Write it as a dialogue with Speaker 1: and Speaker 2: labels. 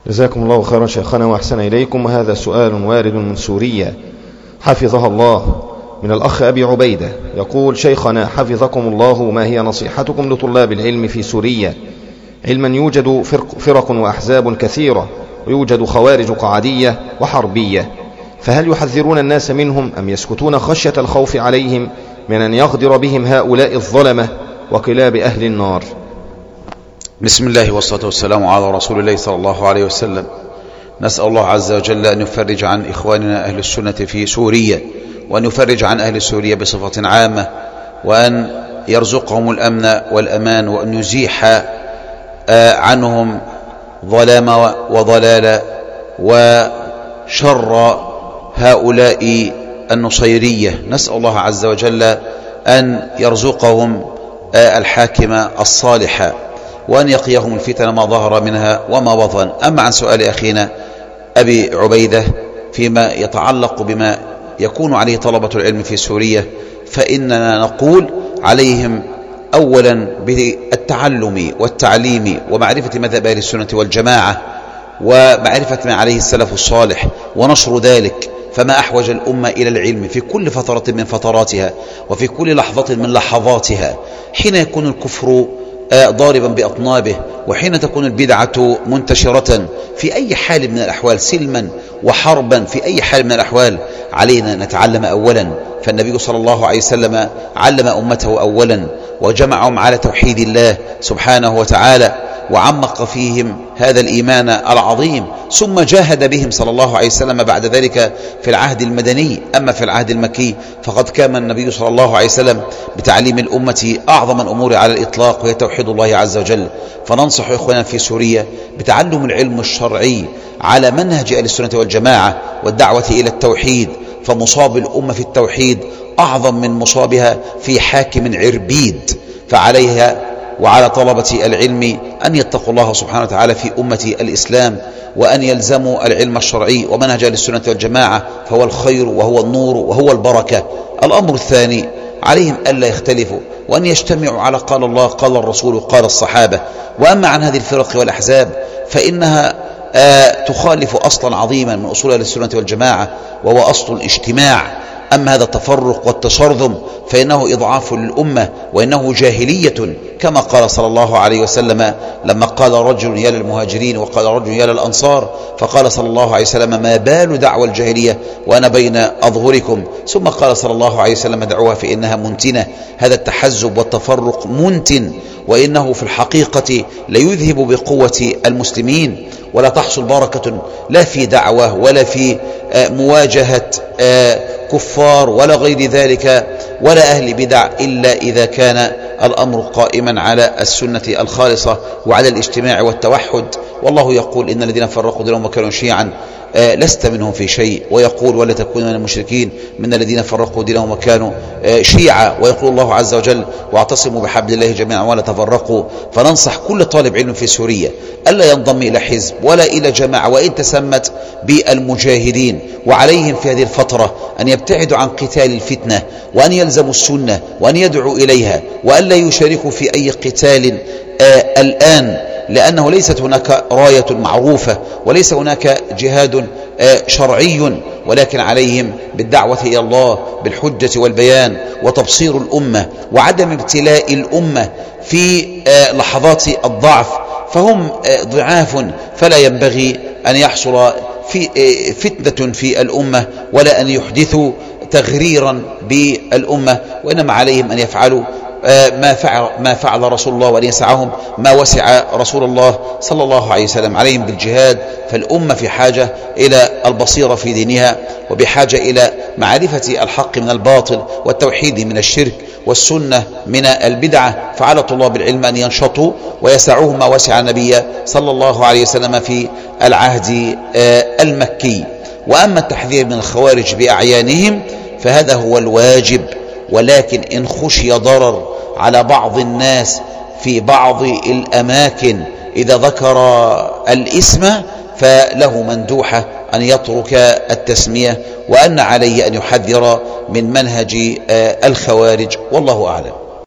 Speaker 1: جزاكم الله خيرا شيخنا وأحسن إليكم. وهذا سؤال وارد من سوريا حفظها الله من الأخ أبي عبيدة، يقول: شيخنا حفظكم الله، ما هي نصيحتكم لطلاب العلم في سوريا؟ علما يوجد فرق وأحزاب كثيرة، ويوجد خوارج قعدية وحربية، فهل يحذرون الناس منهم أم يسكتون خشية الخوف عليهم من أن يغدر بهم هؤلاء الظلمة وكلاب أهل النار؟
Speaker 2: بسم الله والصلاة والسلام على رسول الله صلى الله عليه وسلم. نسأل الله عز وجل أن يفرج عن إخواننا أهل السنة في سوريا، وأن يفرج عن أهل سوريا بصفة عامة، وأن يرزقهم الأمن والأمان، وأن يزيح عنهم ظلام وضلال وشر هؤلاء النصيرية. نسأل الله عز وجل أن يرزقهم الحاكم الصالح، وأن يقيهم الفتن ما ظهر منها وما بطن. أما عن سؤال أخينا أبي عبيدة فيما يتعلق بما يكون عليه طلبة العلم في سوريا، فإننا نقول عليهم أولا بالتعلم والتعليم ومعرفة مذهب أهل السنة والجماعة، ومعرفة ما عليه السلف الصالح ونشر ذلك. فما أحوج الأمة إلى العلم في كل فترة من فتراتها وفي كل لحظة من لحظاتها، حين يكون الكفر ضاربا بأطنابه، وحين تكون البدعة منتشرة في أي حال من الأحوال، سلما وحربا، في أي حال من الأحوال علينا أن نتعلم أولا. فالنبي صلى الله عليه وسلم علم أمته أولا، وجمعهم على توحيد الله سبحانه وتعالى، وعمق فيهم هذا الإيمان العظيم، ثم جاهد بهم صلى الله عليه وسلم بعد ذلك في العهد المدني. أما في العهد المكي فقد كان النبي صلى الله عليه وسلم بتعليم الأمة أعظم الأمور على الإطلاق، وهي توحيد الله عز وجل. فننصح إخوانا في سوريا بتعلم العلم الشرعي على منهج أهل السنة والجماعة والدعوة إلى التوحيد، فمصاب الأمة في التوحيد أعظم من مصابها في حاكم عربيد. فعليها وعلى طلبة العلم أن يتقوا الله سبحانه وتعالى في أمة الإسلام، وأن يلزموا العلم الشرعي ومنهج أهل السنة والجماعة، فهو الخير وهو النور وهو البركة. الأمر الثاني عليهم ألا يختلفوا، وأن يجتمعوا على قال الله قال الرسول قال الصحابة. وأما عن هذه الفرق والأحزاب فإنها تخالف أصلا عظيما من أصول أهل السنة والجماعة، وهو أصل الاجتماع. أما هذا التفرق والتشرذم فإنه إضعاف للأمة، وإنه جاهلية، كما قال صلى الله عليه وسلم لما قال رجل يا للمهاجرين وقال رجل يا للأنصار، فقال صلى الله عليه وسلم: ما بال دعوى الجاهلية وأنا بين أظهركم. ثم قال صلى الله عليه وسلم: دعوها فإنها منتنة. هذا التحزب والتفرق منتن، وإنه في الحقيقة ليذهب بقوة المسلمين، ولا تحصل بركة لا في دعوة ولا في مواجهة كفار ولا غير ذلك ولا أهل بدع، إلا إذا كان الأمر قائما على السنة الخالصة وعلى الاجتماع والتوحد. والله يقول: إن الذين فرقوا دينهم وكانوا شيعا لست منهم في شيء، ويقول: ولا تكونوا من المشركين من الذين فرقوا دينهم وكانوا شيعا. ويقول الله عز وجل: واعتصموا بحبل الله جميعا ولا تفرقوا. فننصح كل طالب علم في سوريا ألا ينضم إلى حزب ولا إلى جماعة وإن تسمت بالمجاهدين، وعليهم في هذه الفترة أن يبتعدوا عن قتال الفتنة، وأن يلزموا السنة وأن يدعوا إليها، وأن لا يشاركوا في أي قتال الآن، لأنه ليست هناك راية معروفة وليس هناك جهاد شرعي، ولكن عليهم بالدعوة إلى الله بالحجة والبيان وتبصير الأمة وعدم ابتلاء الأمة في لحظات الضعف، فهم ضعاف، فلا ينبغي أن يحصل في فتنة في الأمة ولا أن يحدثوا تغريرا بالأمة، وإنما عليهم أن يفعلوا ما فعل رسول الله، وأن يسعهم ما وسع رسول الله صلى الله عليه وسلم. عليهم بالجهاد، فالأمة في حاجة إلى البصيرة في دينها، وبحاجة إلى معرفة الحق من الباطل والتوحيد من الشرك والسنة من البدعة. فعلى طلاب العلم أن ينشطوا ويسعوه ما وسع النبي صلى الله عليه وسلم في العهد المكي. وأما التحذير من الخوارج بأعيانهم فهذا هو الواجب، ولكن إن خشي ضرر على بعض الناس في بعض الأماكن إذا ذكر الاسم فله مندوحة أن يترك التسمية، وأن عليه أن يحذر من منهج الخوارج، والله أعلم.